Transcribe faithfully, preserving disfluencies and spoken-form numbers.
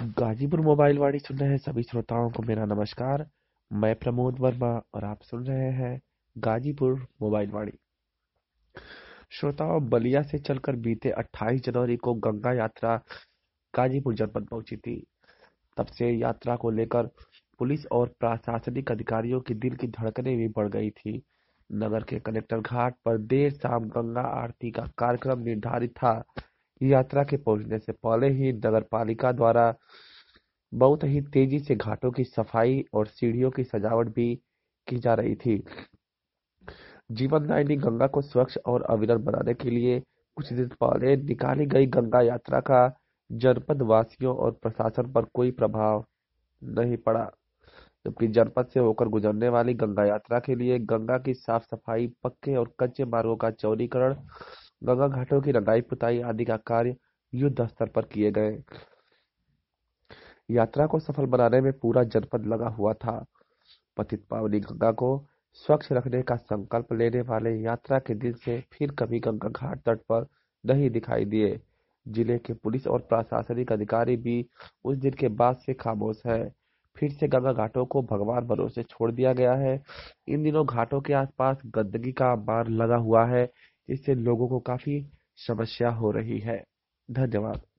Ghazipur mobile वाणी सुन रहे सभी श्रोताओं को मेरा नमस्कार। मैं प्रमोद वर्मा और आप सुन रहे हैं गाजीपुर मोबाइल वाणी। श्रोताओं, बलिया से चलकर बीते अट्ठाईस जनवरी को गंगा यात्रा गाजीपुर जनपद पहुंची थी। तब से यात्रा को लेकर पुलिस और प्रशासनिक अधिकारियों की दिल की धड़कनें भी बढ़ गई थी। नगर के कलेक्टर घाट पर देर शाम गंगा आरती का कार्यक्रम निर्धारित था। यात्रा के पहुंचने से पहले ही नगर पालिका द्वारा बहुत ही तेजी से घाटों की सफाई और सीढ़ियों की सजावट भी की जा रही थी। जीवनदायिनी गंगा को स्वच्छ और अविरल बनाने के लिए कुछ दिन पहले निकाली गई गंगा यात्रा का जनपद वासियों और प्रशासन पर कोई प्रभाव नहीं पड़ा, जबकि जनपद से होकर गुजरने वाली गंगा यात्रा के लिए गंगा की साफ सफाई, पक्के और कच्चे मार्गों का चौड़ीकरण, गंगा घाटों की रंगाई पुताई आदि का कार्य युद्ध स्तर पर किए गए। यात्रा को सफल बनाने में पूरा जनपद लगा हुआ था। पतित पावनी गंगा को स्वच्छ रखने का संकल्प लेने वाले यात्रा के दिन से फिर कभी गंगा घाट तट पर नहीं दिखाई दिए। जिले के पुलिस और प्रशासनिक अधिकारी भी उस दिन के बाद से खामोश है। फिर से गंगा घाटों को भगवान भरोसे छोड़ दिया गया है। इन दिनों घाटों के आसपास गंदगी का अंबार लगा हुआ है, जिससे लोगों को काफी समस्या हो रही है। धन्यवाद।